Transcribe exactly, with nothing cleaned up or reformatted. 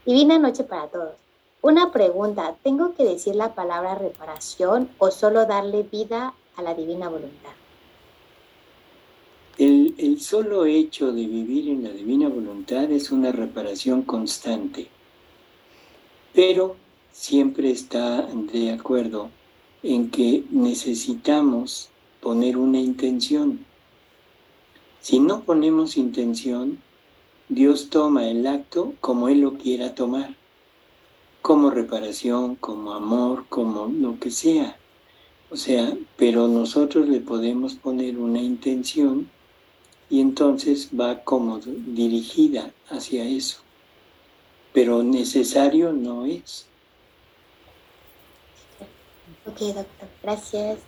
Divina noche para todos. Una pregunta, ¿tengo que decir la palabra reparación o solo darle vida a la divina voluntad? El, el solo hecho de vivir en la divina voluntad es una reparación constante, pero siempre está de acuerdo en que necesitamos poner una intención. Si no ponemos intención, Dios toma el acto como Él lo quiera tomar, como reparación, como amor, como lo que sea. O sea, pero nosotros le podemos poner una intención y entonces va como dirigida hacia eso, pero necesario no es. Ok, doctor, gracias.